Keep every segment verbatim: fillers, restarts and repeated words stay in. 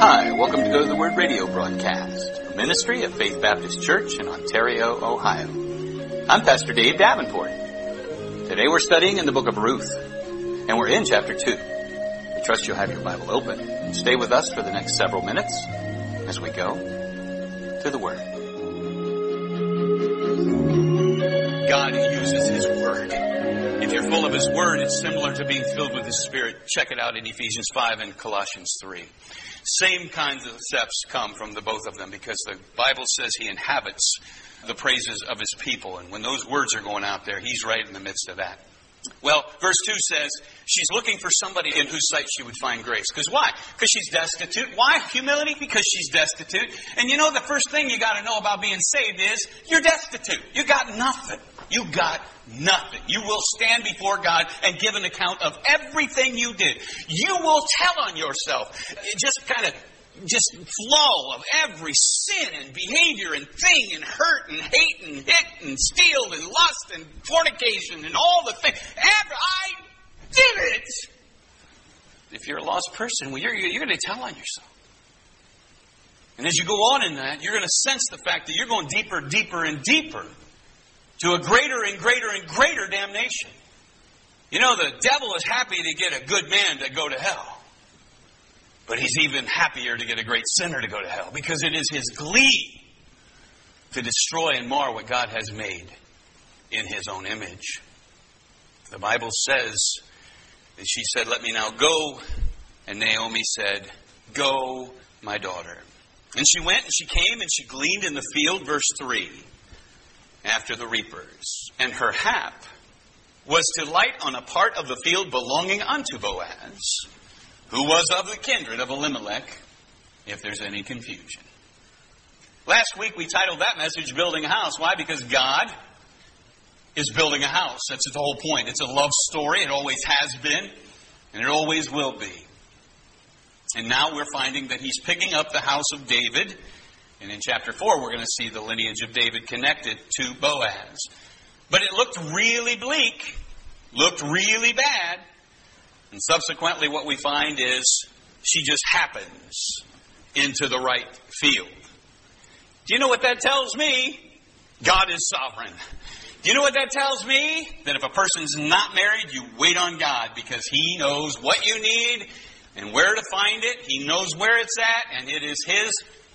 Hi, welcome to Go to the Word radio broadcast, a ministry of Faith Baptist Church in Ontario, Ohio. I'm Pastor Dave Davenport. Today we're studying in the book of Ruth, and we're in chapter two. I trust you'll have your Bible open and stay with us for the next several minutes as we go to the Word. God uses His Word. If you're full of His Word, it's similar to being filled with His Spirit. Check it out in Ephesians five and Colossians three. Same kinds of steps come from the both of them because the Bible says He inhabits the praises of His people. And when those words are going out there, He's right in the midst of that. Well, verse two says she's looking for somebody in whose sight she would find grace. Because why? Because she's destitute. Why humility? Because she's destitute. And you know the first thing you got to know about being saved is you're destitute. You got nothing. You got nothing. You will stand before God and give an account of everything you did. You will tell on yourself. Just kind of just flow of every sin and behavior and thing and hurt and hate and hit and steal and lust and fornication and all the things. Ever, I did it. If you're a lost person, well, you're, you're going to tell on yourself. And as you go on in that, you're going to sense the fact that you're going deeper, deeper, and deeper to a greater and greater and greater damnation. You know, the devil is happy to get a good man to go to hell. But he's even happier to get a great sinner to go to hell because it is his glee to destroy and mar what God has made in His own image. The Bible says that she said, "Let me now go." And Naomi said, "Go, my daughter." And she went and she came and she gleaned in the field, verse three, after the reapers. And her hap was to light on a part of the field belonging unto Boaz, who was of the kindred of Elimelech, if there's any confusion. Last week we titled that message, Building a House. Why? Because God is building a house. That's the whole point. It's a love story. It always has been, and it always will be. And now we're finding that He's picking up the house of David. And in chapter four, we're going to see the lineage of David connected to Boaz. But it looked really bleak, looked really bad. And subsequently what we find is she just happens into the right field. Do you know what that tells me? God is sovereign. Do you know what that tells me? That if a person's not married, you wait on God because He knows what you need and where to find it. He knows where it's at, and it is His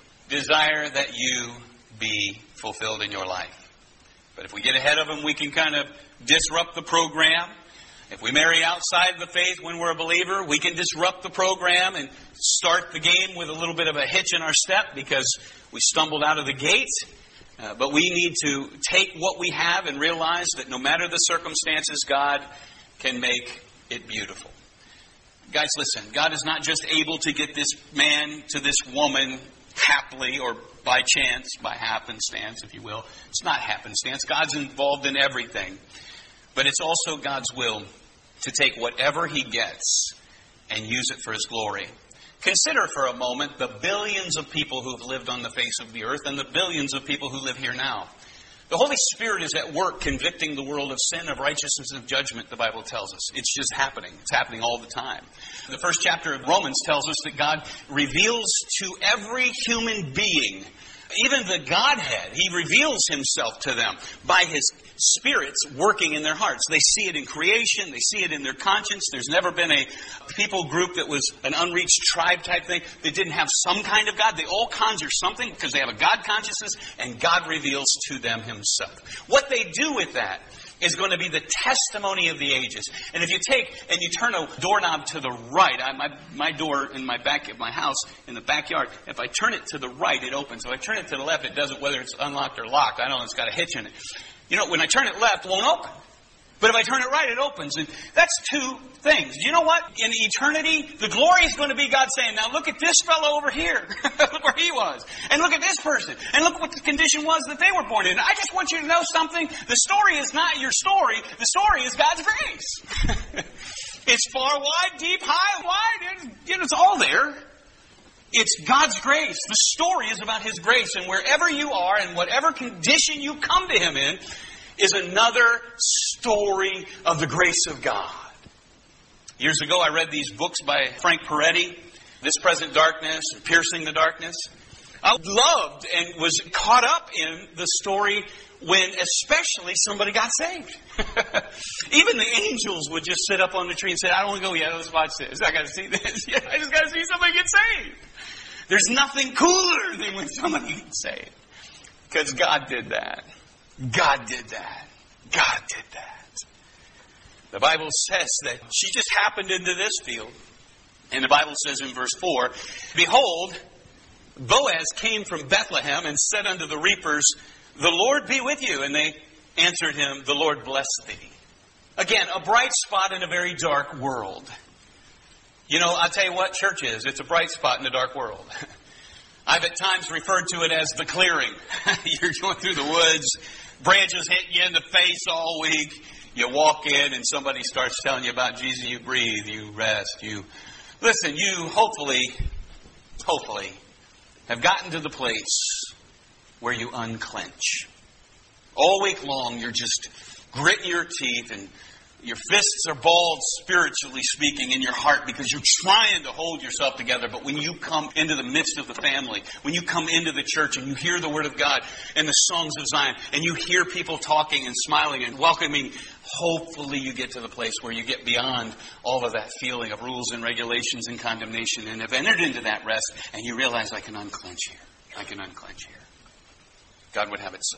desire that you be fulfilled in your life. But if we get ahead of Him, we can kind of disrupt the program. If we marry outside the faith when we're a believer, we can disrupt the program and start the game with a little bit of a hitch in our step because we stumbled out of the gate. Uh, but we need to take what we have and realize that no matter the circumstances, God can make it beautiful. Guys, listen, God is not just able to get this man to this woman happily or by chance, by happenstance, if you will. It's not happenstance. God's involved in everything. But it's also God's will to take whatever He gets and use it for His glory. Consider for a moment the billions of people who have lived on the face of the earth and the billions of people who live here now. The Holy Spirit is at work convicting the world of sin, of righteousness, and of judgment, the Bible tells us. It's just happening. It's happening all the time. The first chapter of Romans tells us that God reveals to every human being, even the Godhead, He reveals Himself to them by His spirits working in their hearts. They see it in creation. They see it in their conscience. There's never been a people group that was an unreached tribe type thing that didn't have some kind of God. They all conjure something because they have a God consciousness, and God reveals to them Himself. What they do with that is going to be the testimony of the ages. And if you take and you turn a doorknob to the right, I, my my door in my back of my house in the backyard, if I turn it to the right, it opens. If I turn it to the left, it doesn't, whether it's unlocked or locked. I don't know, it's got a hitch in it. You know, when I turn it left, it won't open. But if I turn it right, it opens. And that's two things. Do you know what? In eternity, the glory is going to be God saying, now look at this fellow over here. Look where he was. And look at this person. And look what the condition was that they were born in. I just want you to know something. The story is not your story. The story is God's grace. It's far, wide, deep, high, wide. It, you know, it's all there. It's God's grace. The story is about His grace. And wherever you are and whatever condition you come to Him in, is another story of the grace of God. Years ago, I read these books by Frank Peretti. this present darkness and piercing the darkness. I loved and was caught up in the story when especially somebody got saved. Even the angels would just sit up on the tree and say, I don't want to go yet. Let's watch this. I got to see this. Yeah, I just got to see somebody get saved. There's nothing cooler than when somebody gets saved. Because God did that. God did that. God did that. The Bible says that she just happened into this field. And the Bible says in verse four, behold, Boaz came from Bethlehem and said unto the reapers, the Lord be with you. And they answered him, the Lord bless thee. Again, a bright spot in a very dark world. You know, I'll tell you what church is. It's a bright spot in the dark world. I've at times referred to it as the clearing. You're going through the woods, branches hitting you in the face all week. You walk in and somebody starts telling you about Jesus. You breathe, you rest, you... Listen, you hopefully, hopefully have gotten to the place where you unclench. All week long, you're just gritting your teeth and your fists are balled, spiritually speaking, in your heart because you're trying to hold yourself together. But when you come into the midst of the family, when you come into the church and you hear the Word of God and the songs of Zion, and you hear people talking and smiling and welcoming, hopefully you get to the place where you get beyond all of that feeling of rules and regulations and condemnation and have entered into that rest and you realize I can unclench here. I can unclench here. God would have it so.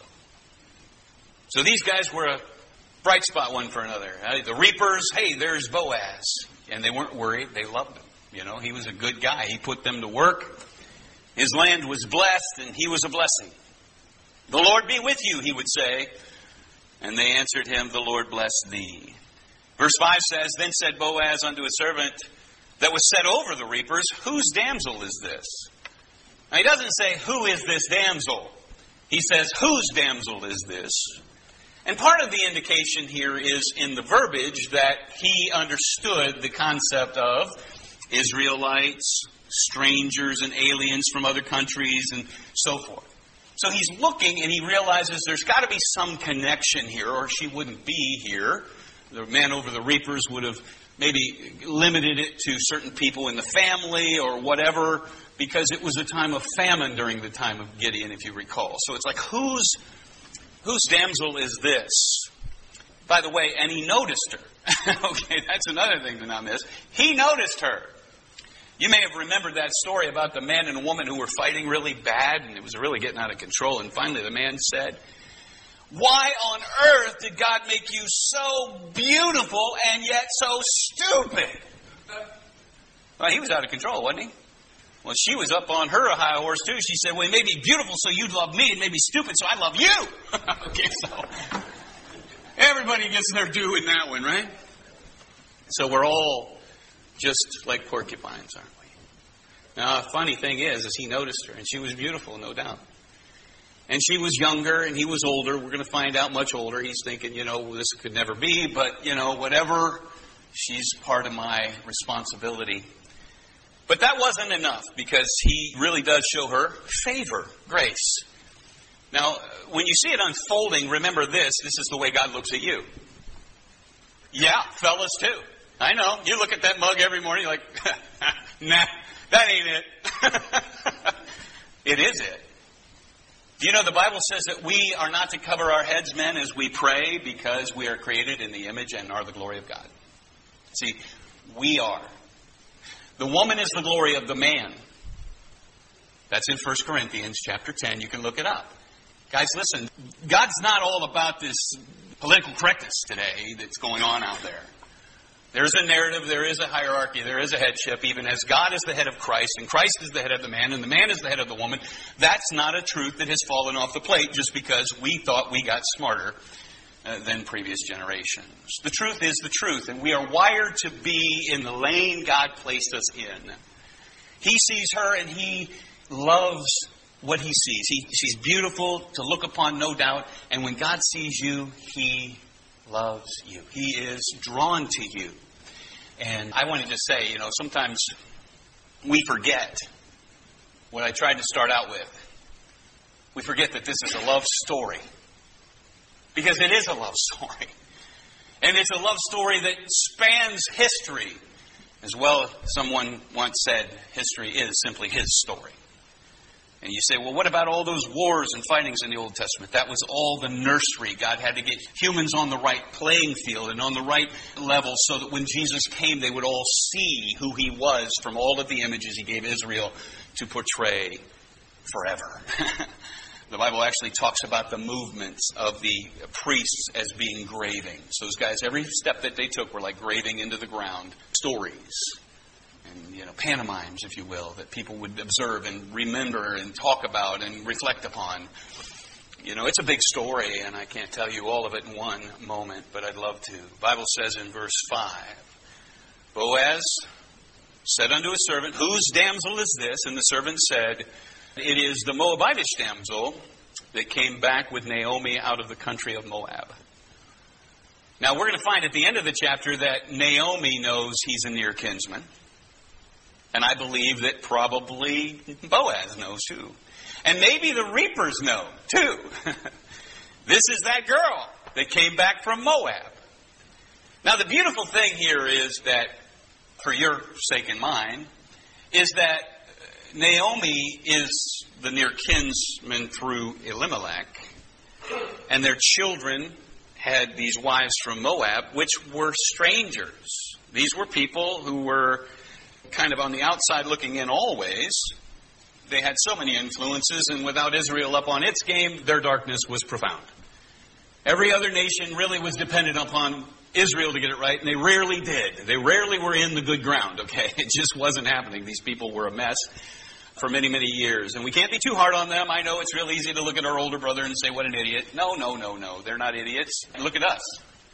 So these guys were a bright spot one for another. The reapers, hey, there's Boaz. And they weren't worried. They loved him. You know, he was a good guy. He put them to work. His land was blessed and he was a blessing. The Lord be with you, he would say. And they answered him, the Lord bless thee. Verse five says, then said Boaz unto his servant that was set over the reapers, whose damsel is this? Now he doesn't say, who is this damsel? He says, whose damsel is this? And part of the indication here is in the verbiage that he understood the concept of Israelites, strangers and aliens from other countries and so forth. So he's looking and he realizes there's got to be some connection here or she wouldn't be here. The man over the reapers would have maybe limited it to certain people in the family or whatever because it was a time of famine during the time of Gideon, if you recall. So it's like, whose, whose damsel is this? By the way, and he noticed her. Okay, that's another thing to not miss. He noticed her. You may have remembered that story about the man and a woman who were fighting really bad and it was really getting out of control. And finally the man said, why on earth did God make you so beautiful and yet so stupid? Well, he was out of control, wasn't he? Well, she was up on her high horse too. She said, well, he made me beautiful so you'd love me and made me stupid so I love you. Okay, so everybody gets their due in that one, right? So we're all just like porcupines, aren't we? Now, the funny thing is, is he noticed her, and she was beautiful, no doubt. And she was younger, and he was older. We're going to find out much older. He's thinking, you know, this could never be, but, you know, whatever, she's part of my responsibility. But that wasn't enough, because he really does show her favor, grace. Now, when you see it unfolding, remember this, this is the way God looks at you. Yeah, fellas too. I know. You look at that mug every morning, you're like, nah, that ain't it. It is it. Do you know the Bible says that we are not to cover our heads, men, as we pray because we are created in the image and are the glory of God. See, we are. The woman is the glory of the man. That's in First Corinthians chapter ten. You can look it up. Guys, listen, God's not all about this political correctness today that's going on out there. There's a narrative, there is a hierarchy, there is a headship, even as God is the head of Christ, and Christ is the head of the man, and the man is the head of the woman. That's not a truth that has fallen off the plate just because we thought we got smarter uh, than previous generations. The truth is the truth, and we are wired to be in the lane God placed us in. He sees her, and he loves what he sees. He, she's beautiful to look upon, no doubt, and when God sees you, he loves you. He is drawn to you. And I wanted to say, you know, sometimes we forget what I tried to start out with. We forget that this is a love story. Because it is a love story. And it's a love story that spans history. As well, someone once said, history is simply his story. And you say, well, what about all those wars and fightings in the Old Testament? That was all the nursery. God had to get humans on the right playing field and on the right level so that when Jesus came, they would all see who he was from all of the images he gave Israel to portray forever. The Bible actually talks about the movements of the priests as being gravings. Those guys, every step that they took were like graving into the ground stories. And, you know, pantomimes, if you will, that people would observe and remember and talk about and reflect upon. You know, it's a big story, and I can't tell you all of it in one moment, but I'd love to. The Bible says in verse five, Boaz said unto his servant, whose damsel is this? And the servant said, it is the Moabitish damsel that came back with Naomi out of the country of Moab. Now, we're going to find at the end of the chapter that Naomi knows he's a near kinsman. And I believe that probably Boaz knows too. And maybe the reapers know too. This is that girl that came back from Moab. Now, the beautiful thing here is that, for your sake and mine, is that Naomi is the near kinsman through Elimelech, and their children had these wives from Moab, which were strangers. These were people who were kind of on the outside looking in always. They had so many influences, and without Israel up on its game, their darkness was profound. Every other nation really was dependent upon Israel to get it right, and they rarely did. They rarely were in the good ground, okay? It just wasn't happening. These people were a mess for many, many years. And we can't be too hard on them. I know it's real easy to look at our older brother and say, what an idiot. No, no, no, no. They're not idiots. And look at us.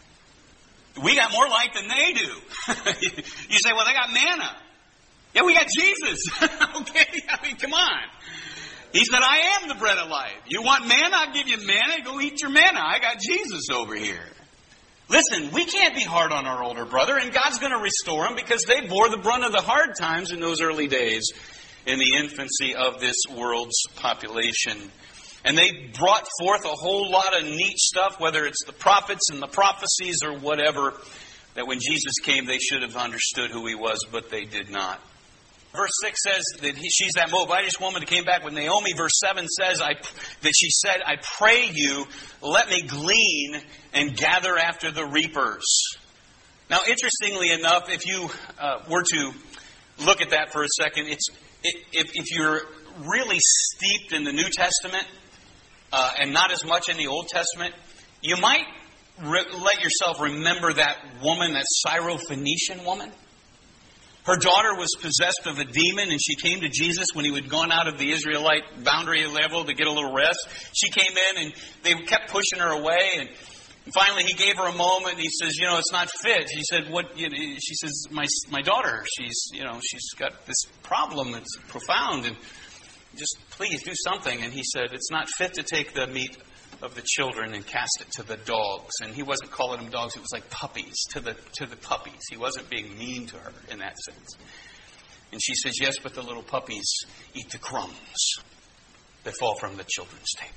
We got more light than they do. You say, well, they got manna. Yeah, we got Jesus. Okay? I mean, come on. He said, I am the bread of life. You want manna? I'll give you manna. Go eat your manna. I got Jesus over here. Listen, we can't be hard on our older brother, and God's going to restore them because they bore the brunt of the hard times in those early days in the infancy of this world's population. And they brought forth a whole lot of neat stuff, whether it's the prophets and the prophecies or whatever, that when Jesus came they should have understood who he was, but they did not. Verse six says that he, she's that Moabitish woman who came back with Naomi. Verse seven says I, that she said, I pray you, let me glean and gather after the reapers. Now, interestingly enough, if you uh, were to look at that for a second, it's it, if, if you're really steeped in the New Testament uh, and not as much in the Old Testament, you might re- let yourself remember that woman, that Syrophoenician woman. Her daughter was possessed of a demon, and she came to Jesus when he had gone out of the Israelite boundary level to get a little rest. She came in, and they kept pushing her away, and finally he gave her a moment, and he says, you know, it's not fit. She said, what? You know, she says, my my daughter, she's, you know, she's got this problem that's profound, and just please do something. And he said, it's not fit to take the meat of the children and cast it to the dogs. And he wasn't calling them dogs, it was like puppies, to the to the puppies. He wasn't being mean to her in that sense. And she says, yes, but the little puppies eat the crumbs that fall from the children's table.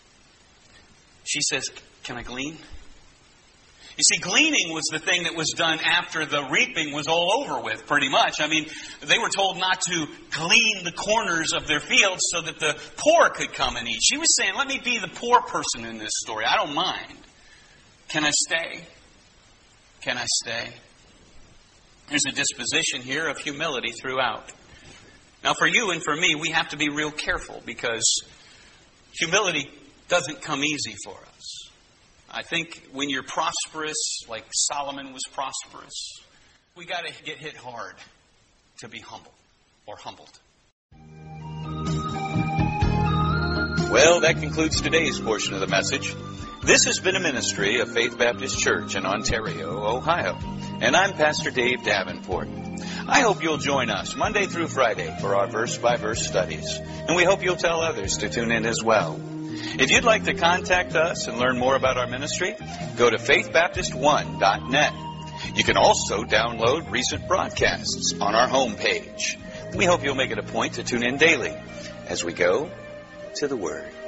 She says, can I glean? You see, gleaning was the thing that was done after the reaping was all over with, pretty much. I mean, they were told not to glean the corners of their fields so that the poor could come and eat. She was saying, let me be the poor person in this story. I don't mind. Can I stay? Can I stay? There's a disposition here of humility throughout. Now, for you and for me, we have to be real careful because humility doesn't come easy for us. I think when you're prosperous, like Solomon was prosperous, we got to get hit hard to be humble or humbled. Well, that concludes today's portion of the message. This has been a ministry of Faith Baptist Church in Ontario, Ohio. And I'm Pastor Dave Davenport. I hope you'll join us Monday through Friday for our verse-by-verse studies. And we hope you'll tell others to tune in as well. If you'd like to contact us and learn more about our ministry, go to faith baptist one dot net. You can also download recent broadcasts on our homepage. We hope you'll make it a point to tune in daily as we go to the Word.